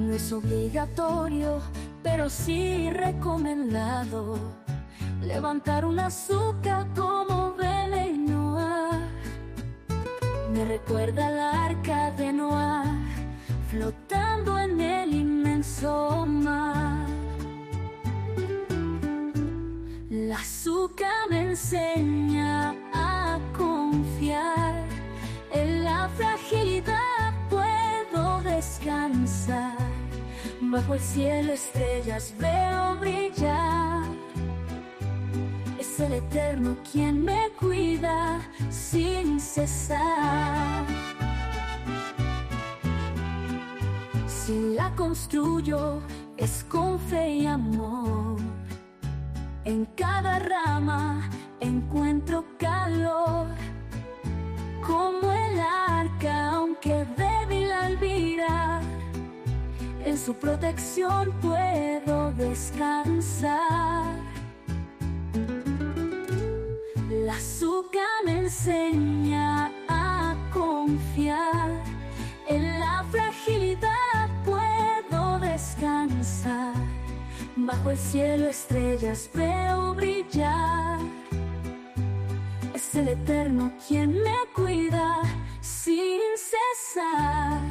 No es obligatorio, pero sí recomendado levantar un azúcar como Vela y Noah. Me recuerda al arca de Noah flotando en el inmenso mar. La azúcar me enseña a confiar. En la fragilidad puedo descansar. Bajo el cielo estrellas veo brillar. Es el Eterno quien me cuida sin cesar. Si la construyo es con fe y amor. En cada rama encuentro calor. Como el arca, aunque débil al mirar, en su protección puedo descansar. La azúcar me enseña a confiar. En la fragilidad puedo descansar. Bajo el cielo estrellas veo brillar. Es el Eterno quien me cuida sin cesar.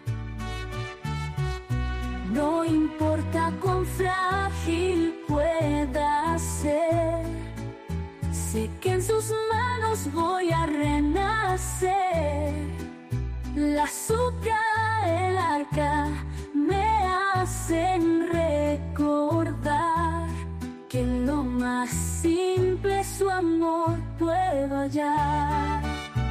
No importa cuán frágil pueda ser, sé que en sus manos voy a renacer. La azúcar, el arca, me hacen recordar que en lo más simple su amor puedo hallar.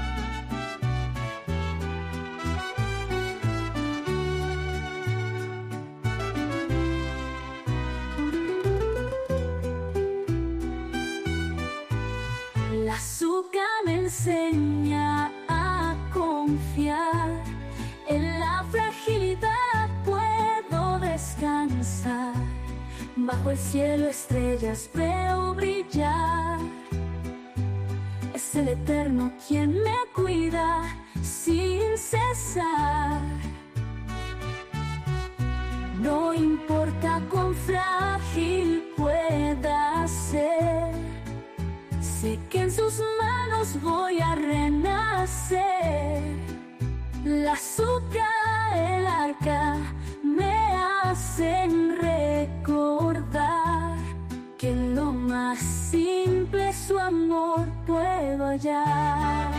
La azúcar me enseña a confiar. En la fragilidad puedo descansar. Bajo el cielo estrellas veo brillar. Es el Eterno quien me cuida sin cesar. No importa cuán frágil pueda ser, sé que en sus manos voy a renacer. La azúcar, el arca, me hacen recordar que en lo más simple su amor puedo hallar.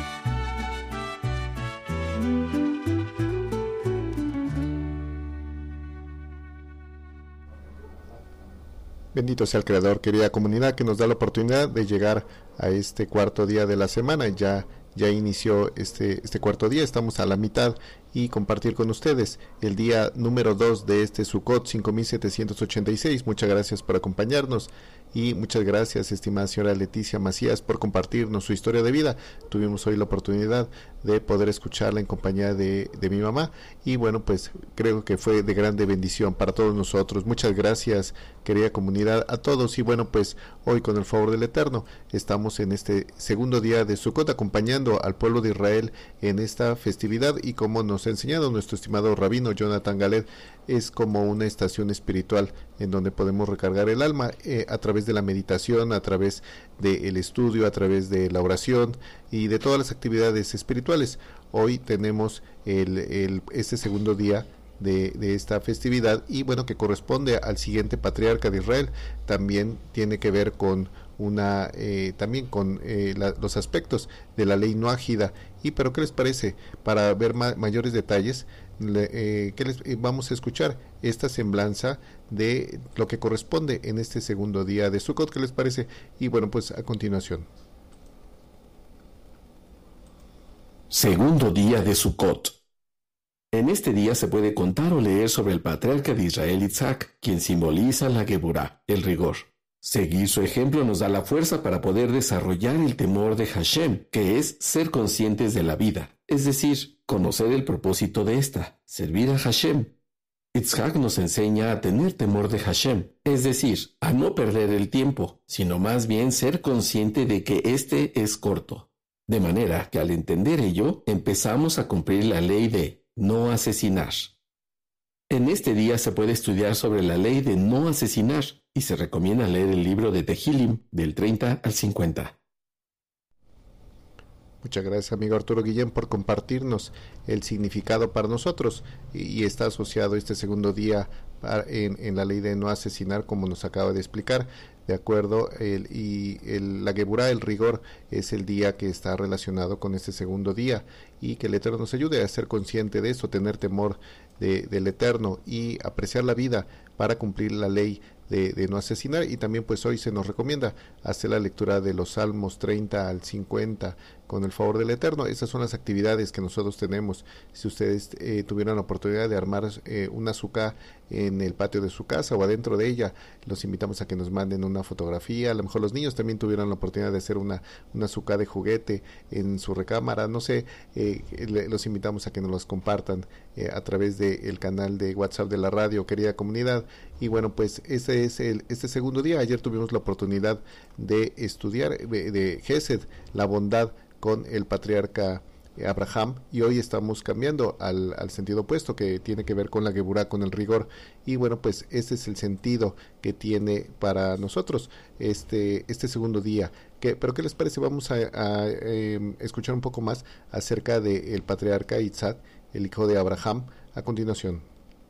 Bendito sea el Creador, querida comunidad, que nos da la oportunidad de llegar a este cuarto día de la semana. Ya inició este cuarto día, estamos a la mitad, y compartir con ustedes el día número 2 de este Sukkot 5786. Muchas gracias por acompañarnos y muchas gracias, estimada señora Leticia Macías, por compartirnos su historia de vida. Tuvimos hoy la oportunidad de poder escucharla en compañía de mi mamá, y bueno, pues creo que fue de grande bendición para todos nosotros. Muchas gracias, querida comunidad, a todos. Y bueno, pues hoy, con el favor del Eterno, estamos en este segundo día de Sukkot acompañando al pueblo de Israel en esta festividad, y como nos ha enseñado nuestro estimado rabino Jonathan Galed, es como una estación espiritual en donde podemos recargar el alma a través de la meditación, a través del estudio, a través de la oración y de todas las actividades espirituales. Hoy tenemos este segundo día de esta festividad, y bueno, que corresponde al siguiente patriarca de Israel. También tiene que ver con los aspectos de la ley noágida. Pero ¿qué les parece? Para ver mayores detalles, vamos a escuchar esta semblanza de lo que corresponde en este segundo día de Sukkot. ¿Qué les parece? Y bueno, pues a continuación. Segundo día de Sukkot. En este día se puede contar o leer sobre el patriarca de Israel Isaac, quien simboliza la Geburá, el rigor. Seguir su ejemplo nos da la fuerza para poder desarrollar el temor de Hashem, que es ser conscientes de la vida, es decir, conocer el propósito de esta, servir a Hashem. Isaac nos enseña a tener temor de Hashem, es decir, a no perder el tiempo, sino más bien ser consciente de que este es corto. De manera que al entender ello, empezamos a cumplir la ley de no asesinar. En este día se puede estudiar sobre la ley de no asesinar y se recomienda leer el libro de Tehilim del 30 al 50. Muchas gracias, amigo Arturo Guillén, por compartirnos el significado para nosotros y está asociado este segundo día en la ley de no asesinar, como nos acaba de explicar. De acuerdo, la Geburá, el rigor, es el día que está relacionado con este segundo día, y que el Eterno nos ayude a ser consciente de eso, tener temor del Eterno y apreciar la vida para cumplir la ley de no asesinar. Y también pues hoy se nos recomienda hacer la lectura de los Salmos 30 al 50 con el favor del Eterno. Esas son las actividades que nosotros tenemos. Si ustedes tuvieran la oportunidad de armar una suká en el patio de su casa o adentro de ella, los invitamos a que nos manden una fotografía. A lo mejor los niños también tuvieran la oportunidad de hacer una suká de juguete en su recámara, no sé, los invitamos a que nos los compartan a través del canal de WhatsApp de la radio, querida comunidad. Y bueno, pues este es este segundo día. Ayer tuvimos la oportunidad de estudiar de Gesed, la bondad, con el patriarca Abraham, y hoy estamos cambiando al sentido opuesto, que tiene que ver con la Geburá, con el rigor. Y bueno, pues este es el sentido que tiene para nosotros este segundo día. Pero ¿qué les parece? Vamos a escuchar un poco más acerca del patriarca Isaac, el hijo de Abraham, a continuación.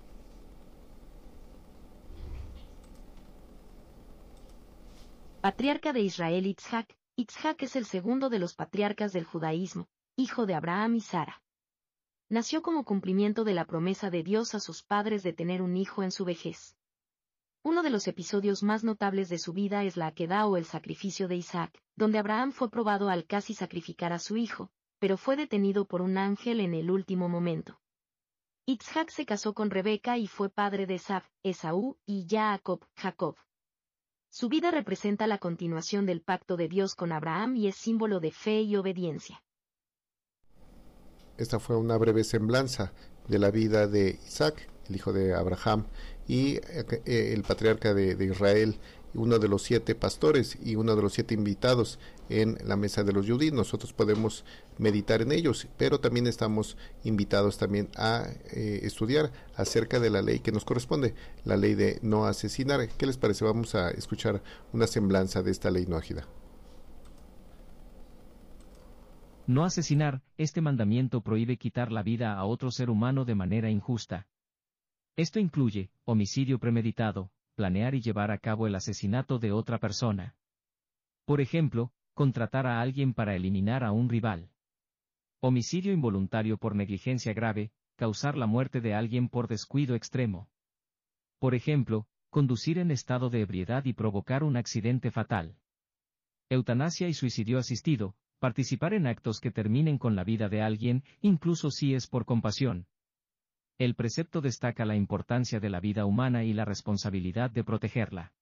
Patriarca de Israel Itzhak. Itzhak es el segundo de los patriarcas del judaísmo, hijo de Abraham y Sara. Nació como cumplimiento de la promesa de Dios a sus padres de tener un hijo en su vejez. Uno de los episodios más notables de su vida es la Akedah, o el sacrificio de Isaac, donde Abraham fue probado al casi sacrificar a su hijo, pero fue detenido por un ángel en el último momento. Itzhak se casó con Rebeca y fue padre de Esaú y Jacob. Su vida representa la continuación del pacto de Dios con Abraham y es símbolo de fe y obediencia. Esta fue una breve semblanza de la vida de Isaac, el hijo de Abraham, y el patriarca de Israel, uno de los 7 pastores y uno de los 7 invitados en la mesa de los Yudí. Nosotros podemos meditar en ellos, pero también estamos invitados también a estudiar acerca de la ley que nos corresponde, la ley de no asesinar. ¿Qué les parece? Vamos a escuchar una semblanza de esta ley noágida. No asesinar. Este mandamiento prohíbe quitar la vida a otro ser humano de manera injusta. Esto incluye homicidio premeditado, planear y llevar a cabo el asesinato de otra persona. Por ejemplo, contratar a alguien para eliminar a un rival. Homicidio involuntario por negligencia grave, causar la muerte de alguien por descuido extremo. Por ejemplo, conducir en estado de ebriedad y provocar un accidente fatal. Eutanasia y suicidio asistido, participar en actos que terminen con la vida de alguien, incluso si es por compasión. El precepto destaca la importancia de la vida humana y la responsabilidad de protegerla.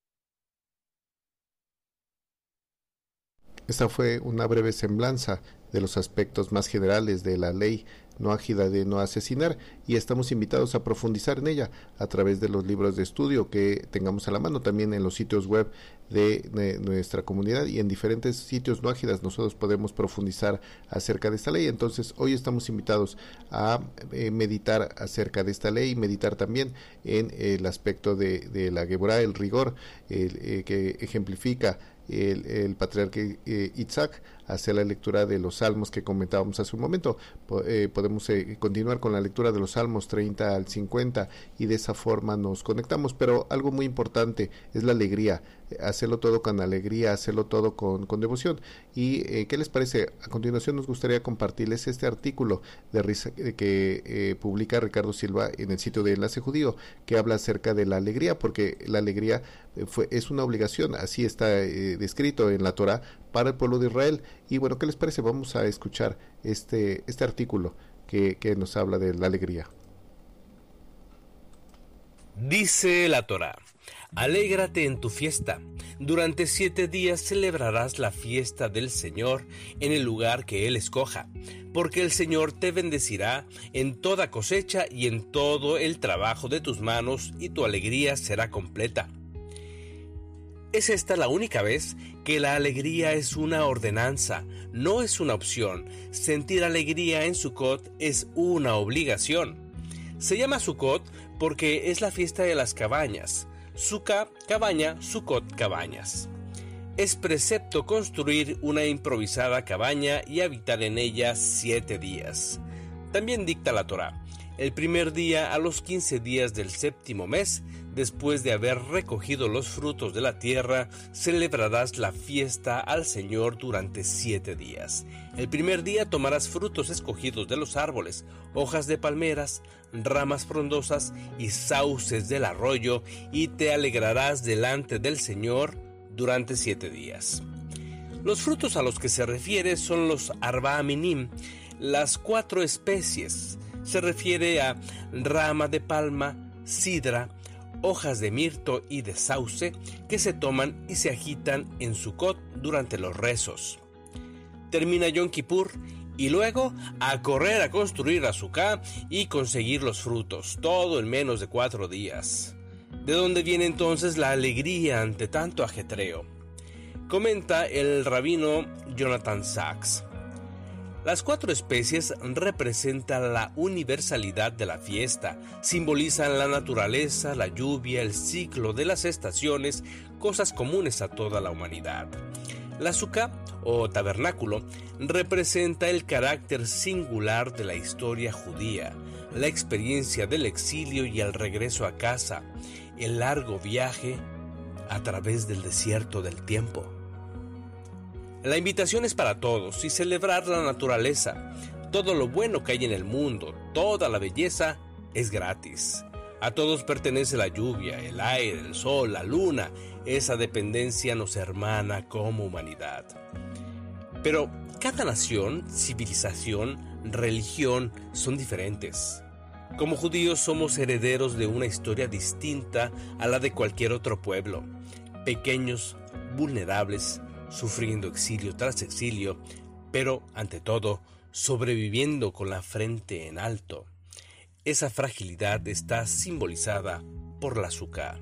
Esta fue una breve semblanza de los aspectos más generales de la ley noágida de no asesinar, y estamos invitados a profundizar en ella a través de los libros de estudio que tengamos a la mano, también en los sitios web de nuestra comunidad, y en diferentes sitios noágidas nosotros podemos profundizar acerca de esta ley. Entonces hoy estamos invitados a meditar acerca de esta ley, y meditar también en el aspecto de la Geburá, el rigor, que ejemplifica el patriarca Isaac, hacer la lectura de los salmos que comentábamos hace un momento. Podemos continuar con la lectura de los salmos 30 al 50 y de esa forma nos conectamos, pero algo muy importante es la alegría, hacerlo todo con alegría, hacerlo todo con devoción. Y ¿qué les parece? A continuación nos gustaría compartirles este artículo que publica Ricardo Silva en el sitio de Enlace Judío, que habla acerca de la alegría, porque la alegría es una obligación, así está descrito en la Torá para el pueblo de Israel. Y bueno, ¿qué les parece? Vamos a escuchar este artículo que nos habla de la alegría. Dice la Torá: alégrate en tu fiesta. Durante 7 días celebrarás la fiesta del Señor en el lugar que Él escoja, porque el Señor te bendecirá en toda cosecha y en todo el trabajo de tus manos, y tu alegría será completa. ¿Es esta la única vez que la alegría es una ordenanza, no es una opción? Sentir alegría en Sukkot es una obligación. Se llama Sukkot porque es la fiesta de las cabañas. Sukkah, cabaña, Sukkot, cabañas. Es precepto construir una improvisada cabaña y habitar en ella 7 días. También dicta la Torá: el primer día a los 15 días del 7º mes, después de haber recogido los frutos de la tierra, celebrarás la fiesta al Señor durante 7 días. El primer día tomarás frutos escogidos de los árboles, hojas de palmeras, ramas frondosas y sauces del arroyo, y te alegrarás delante del Señor durante 7 días. Los frutos a los que se refiere son los arba minim, las 4 especies. Se refiere a rama de palma, sidra, hojas de mirto y de sauce, que se toman y se agitan en Sukkot durante los rezos. Termina Yom Kippur y luego a correr a construir la Sukkah y conseguir los frutos, todo en menos de 4 días. ¿De dónde viene entonces la alegría ante tanto ajetreo? Comenta el rabino Jonathan Sachs. Las 4 especies representan la universalidad de la fiesta, simbolizan la naturaleza, la lluvia, el ciclo de las estaciones, cosas comunes a toda la humanidad. La Sukkah, o tabernáculo, representa el carácter singular de la historia judía, la experiencia del exilio y el regreso a casa, el largo viaje a través del desierto del tiempo. La invitación es para todos y celebrar la naturaleza. Todo lo bueno que hay en el mundo, toda la belleza es gratis. A todos pertenece la lluvia, el aire, el sol, la luna. Esa dependencia nos hermana como humanidad. Pero cada nación, civilización, religión son diferentes. Como judíos somos herederos de una historia distinta a la de cualquier otro pueblo. Pequeños, vulnerables, sufriendo exilio tras exilio, pero ante todo, sobreviviendo con la frente en alto. Esa fragilidad está simbolizada por la Sukkah.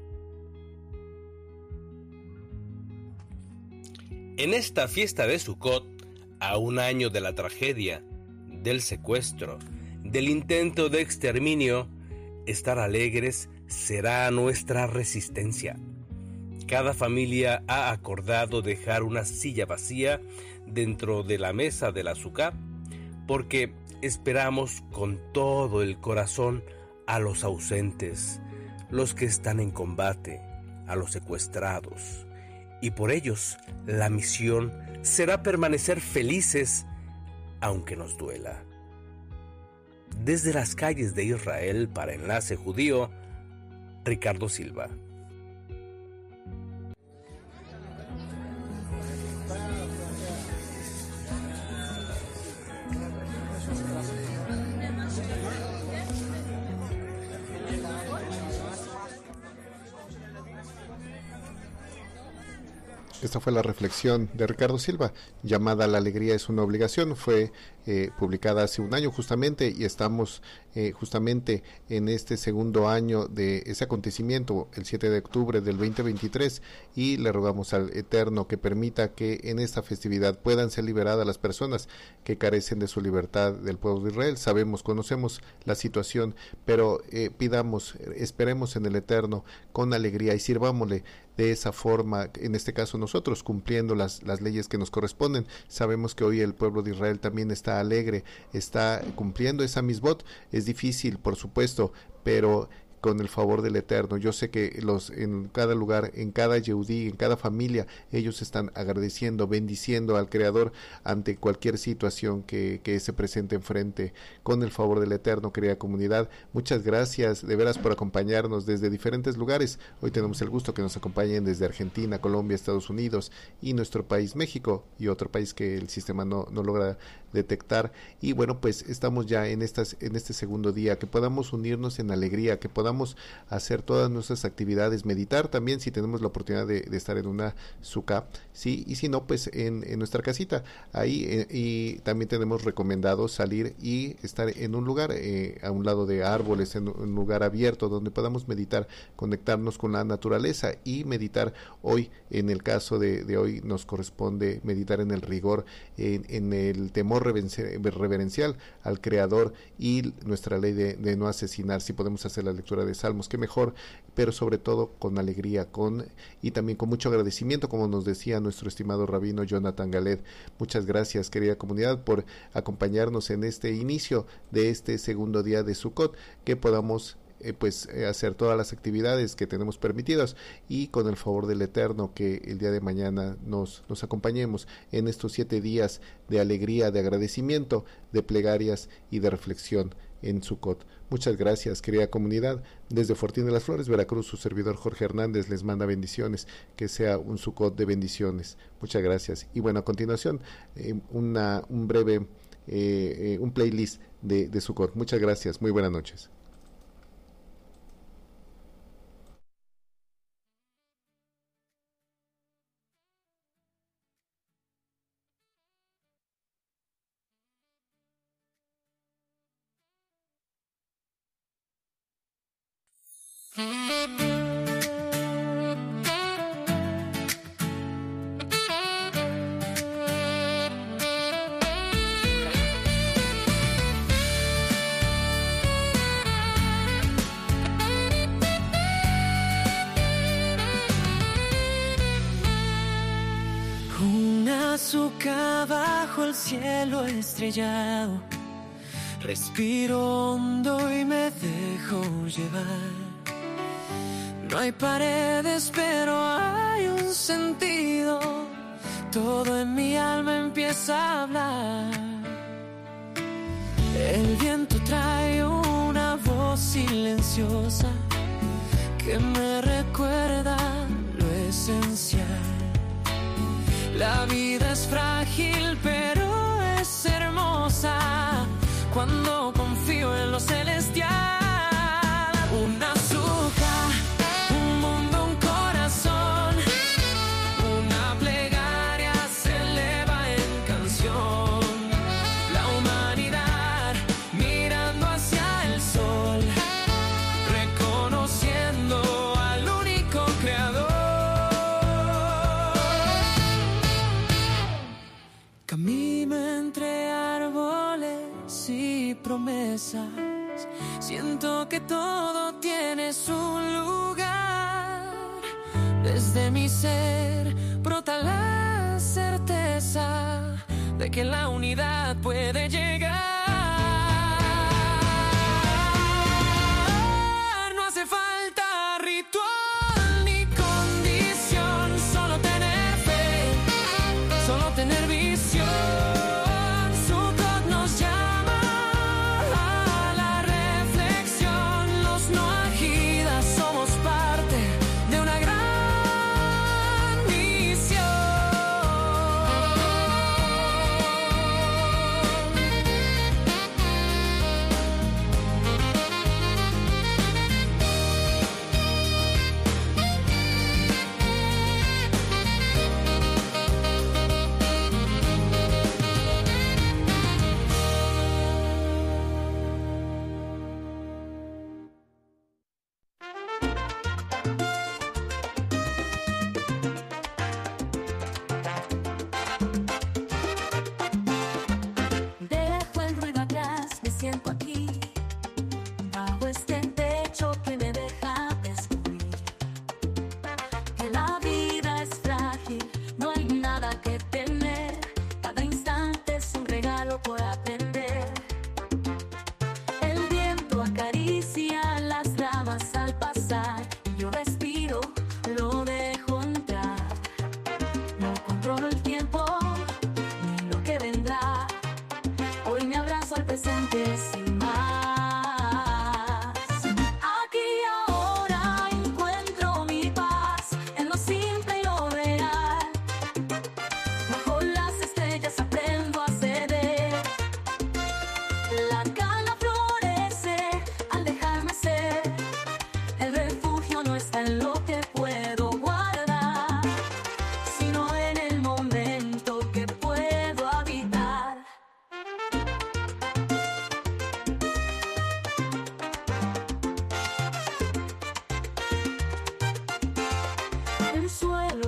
En esta fiesta de Sukkot, a un año de la tragedia, del secuestro, del intento de exterminio, estar alegres será nuestra resistencia. Cada familia ha acordado dejar una silla vacía dentro de la mesa de la Sukkah, porque esperamos con todo el corazón a los ausentes, los que están en combate, a los secuestrados, y por ellos la misión será permanecer felices aunque nos duela. Desde las calles de Israel para Enlace Judío, Ricardo Silva. Esta fue la reflexión de Ricardo Silva, llamada La alegría es una obligación. Fue publicada hace un año justamente, y estamos justamente en este segundo año de ese acontecimiento, el 7 de octubre del 2023, y le rogamos al Eterno que permita que en esta festividad puedan ser liberadas las personas que carecen de su libertad del pueblo de Israel. Sabemos, conocemos la situación, pero esperemos en el Eterno con alegría y sirvámosle de esa forma, en este caso nosotros cumpliendo las leyes que nos corresponden. Sabemos que hoy el pueblo de Israel también está alegre, está cumpliendo esa misbot. Es difícil, por supuesto, pero con el favor del Eterno. Yo sé que en cada lugar, en cada yehudí, en cada familia, ellos están agradeciendo, bendiciendo al Creador ante cualquier situación que se presente enfrente. Con el favor del Eterno, querida comunidad, muchas gracias de veras por acompañarnos desde diferentes lugares. Hoy tenemos el gusto que nos acompañen desde Argentina, Colombia, Estados Unidos y nuestro país México, y otro país que el sistema no logra detectar. Y bueno, pues estamos ya en este segundo día, que podamos unirnos en alegría, que podamos podamos hacer todas nuestras actividades, meditar también si tenemos la oportunidad de estar en una suká, sí, y si no, pues en nuestra casita, ahí, y también tenemos recomendado salir y estar en un lugar, a un lado de árboles, en un lugar abierto, donde podamos meditar, conectarnos con la naturaleza y meditar. Hoy, en el caso de hoy, nos corresponde meditar en el rigor, en el temor reverencial al Creador y nuestra ley de no asesinar. Si podemos hacer la lectura de Salmos, qué mejor, pero sobre todo con alegría, y también con mucho agradecimiento, como nos decía nuestro estimado rabino Jonathan Galed. Muchas gracias, querida comunidad, por acompañarnos en este inicio de este segundo día de Sukkot, que podamos hacer todas las actividades que tenemos permitidas, y con el favor del Eterno que el día de mañana nos acompañemos en estos 7 días de alegría, de agradecimiento, de plegarias y de reflexión en Sukkot. Muchas gracias, querida comunidad. Desde Fortín de las Flores, Veracruz, su servidor Jorge Hernández les manda bendiciones, que sea un Sukkot de bendiciones. Muchas gracias. Y bueno, a continuación un breve un playlist de Sukkot. Muchas gracias, muy buenas noches. Azúcar bajo el cielo estrellado, respiro hondo y me dejo llevar. No hay paredes, pero hay un sentido. Todo en mi alma empieza a hablar. El viento trae una voz silenciosa que me recuerda lo esencial. La vida es frágil, pero es hermosa cuando confío en lo celestial. Un azúcar, un mundo, un corazón, una plegaria se eleva en canción. La humanidad mirando hacia el sol, reconociendo al único creador. Camino entre árboles y promesas, siento que todo tiene su lugar. Desde mi ser brota la certeza de que la unidad puede llegar. No hace falta ritual ni condición, solo tener fe, solo tener visión. Sukkot nos llama a la reflexión. Los noajidas somos parte de una gran misión.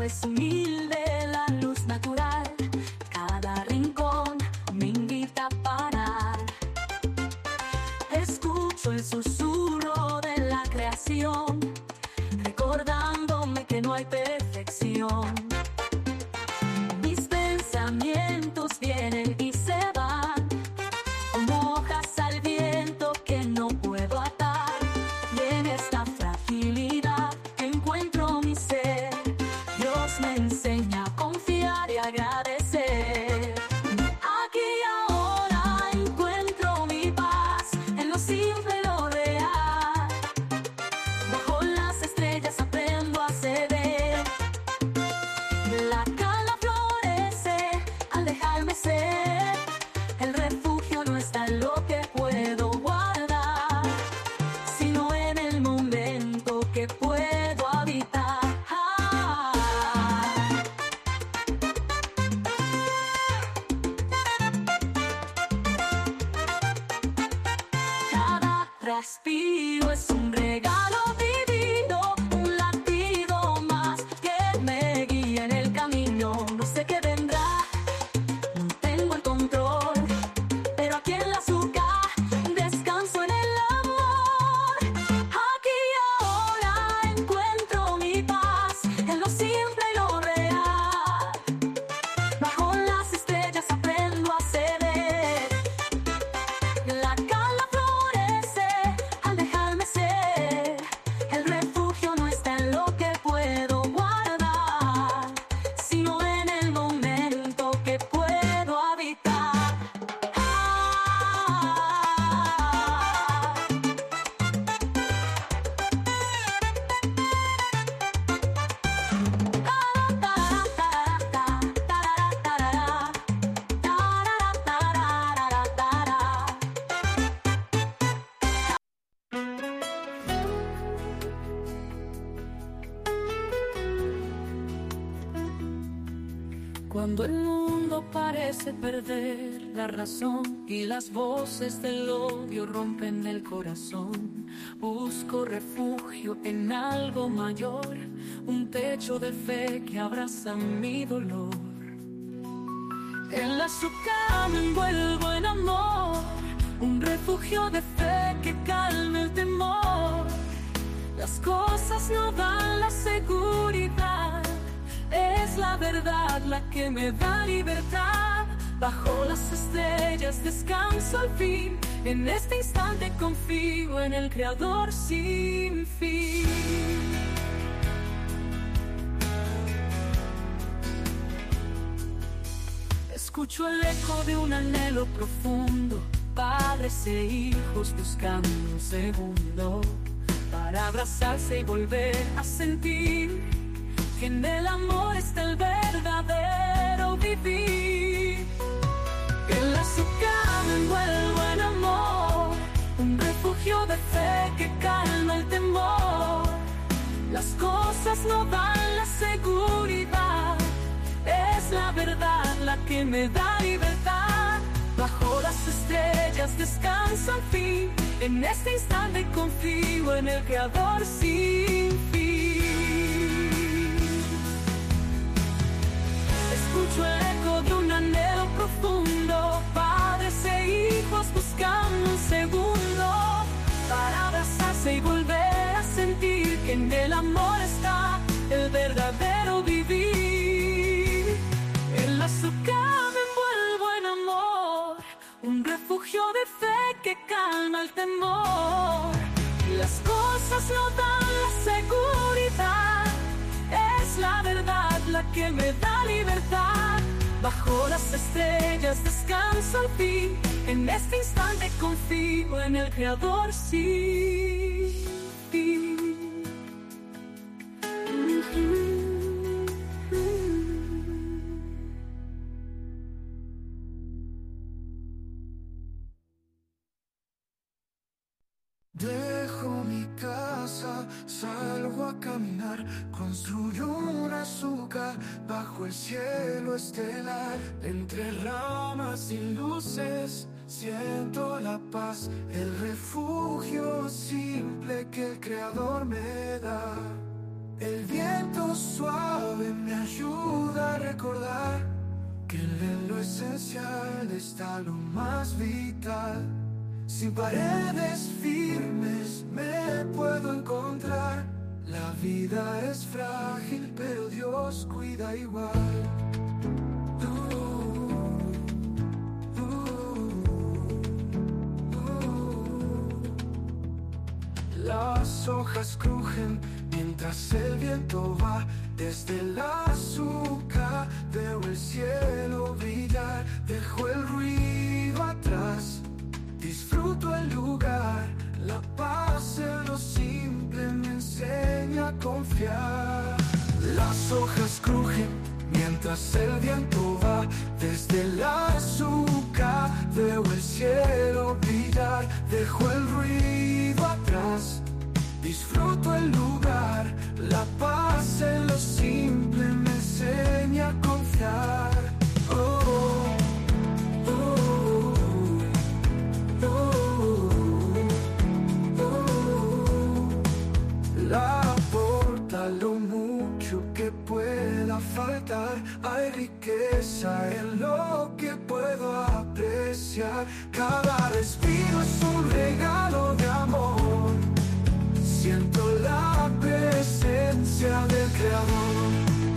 es humilde, la luz natural. Cada rincón me invita a parar. Escucho el susurro de la creación, recordándome que no hay perfección. Mis pensamientos vienen y se van, como hojas al viento que no puedo atar. Y en esta fragilidad encuentro mi ser. Dios me enseña a confiar y agradecer. Aquí y ahora encuentro mi paz en lo simple y lo real. Bajo las estrellas aprendo a ceder. La calma florece al dejarme ser. El refugio no está en lo que puedo guardar, sino en el momento que puedo habitar. Cada respiro es un regalo divino, un latido más que me guía en el camino. No sé qué vendrá, no tengo el control, pero aquí en la azúcar descanso en el amor. Aquí y ahora encuentro mi paz en lo simple y lo real. Bajo las estrellas aprendo a ceder. La calma florece al dejarme ser. El refugio no está en lo que puedo guardar, sino en el momento que puedo habitar. Cuando el mundo parece perder la razón y las voces del odio rompen el corazón, busco refugio en algo mayor, un techo de fe que abraza mi dolor. En la azúcar me envuelvo en amor, un refugio de fe que calme el temor. Las cosas no dan la seguridad, es la verdad la que me da libertad. Bajo las estrellas descanso al fin, en este instante confío en el Creador sin fin. Escucho el eco de un anhelo profundo, padres e hijos buscando un segundo para abrazarse y volver a sentir que en el amor está el verdadero vivir. En la azúcar me envuelvo en amor, un refugio de fe que calma el temor. Las cosas no dan la seguridad, es la verdad la que me da libertad. Bajo las estrellas descanso al fin, en este instante confío en el Creador sin fin. Escucho el eco de un anhelo profundo, padres e hijos buscando un segundo para abrazarse y volver a sentir que en el amor está el verdadero vivir. En la azúcar me envuelvo en amor, un refugio de fe que calma el temor. Las cosas no dan la seguridad, es la verdad la que me da libertad. Bajo las estrellas descanso al fin, en este instante confío en el Creador sin fin. Dejo mi casa, salgo a caminar, construyo un azúcar bajo el cielo estelar. Entre ramas y luces siento la paz, el refugio simple que el Creador me da. El viento suave me ayuda a recordar que en lo esencial está lo más vital. Sin paredes firmes me puedo encontrar. La vida es frágil, pero Dios cuida igual. Las hojas crujen mientras el viento va. Desde el azúcar veo el cielo brillar. Dejo el ruido atrás, disfruto el lugar. La paz en lo simple me enseña a confiar. Las hojas crujen mientras el viento va. Desde el azúcar veo el cielo brillar. Dejo el ruido atrás, disfruto el lugar. La paz en lo simple me enseña a confiar. La aporta lo mucho que pueda faltar. Hay riqueza en lo que puedo apreciar. Cada respiro es un regalo de amor. Siento la presencia del Creador.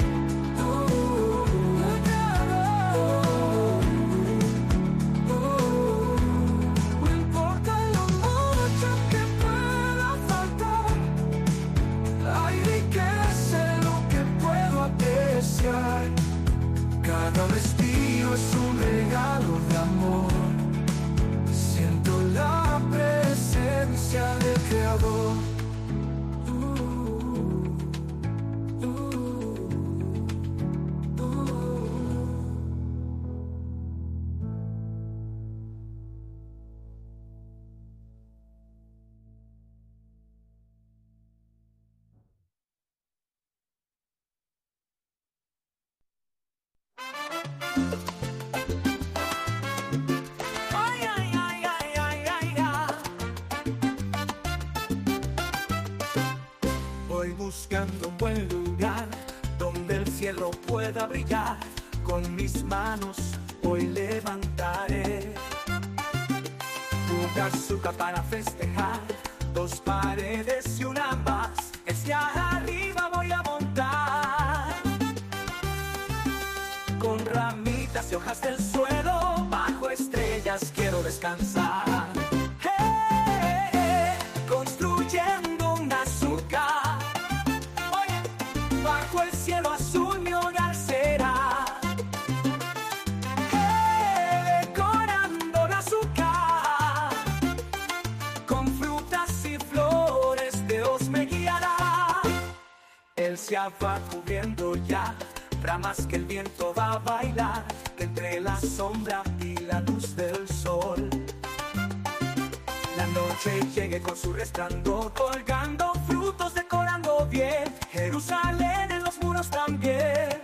No importa lo mucho que pueda faltar, hay riqueza en lo que puedo apreciar. Cada respiro es un regalo de amor. Siento la presencia del Creador. Voy buscando un buen lugar donde el cielo pueda brillar. Con mis manos hoy levantaré un azúcar para festejar. Dos paredes y una más, hacia arriba voy a montar. Con ramitas y hojas del suelo, bajo estrellas quiero descansar. Construyendo un azúcar, oye, bajo el cielo azul mi hogar será. Decorando el azúcar, con frutas y flores Dios me guiará. Él se va cubriendo ya, ramas que el viento va a bailar, que entre la sombra y la luz del sol la noche llegue con su resplandor, colgando frutos, decorando bien Jerusalén en los muros también.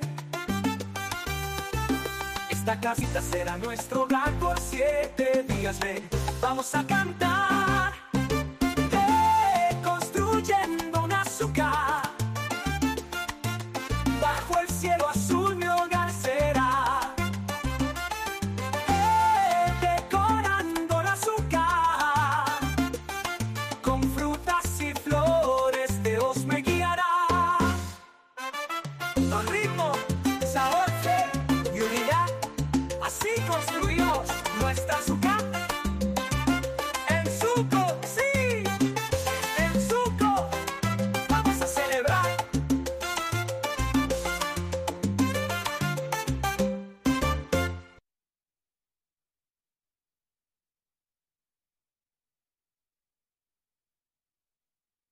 Esta casita será nuestro hogar por 7 días, ven, vamos a cantar.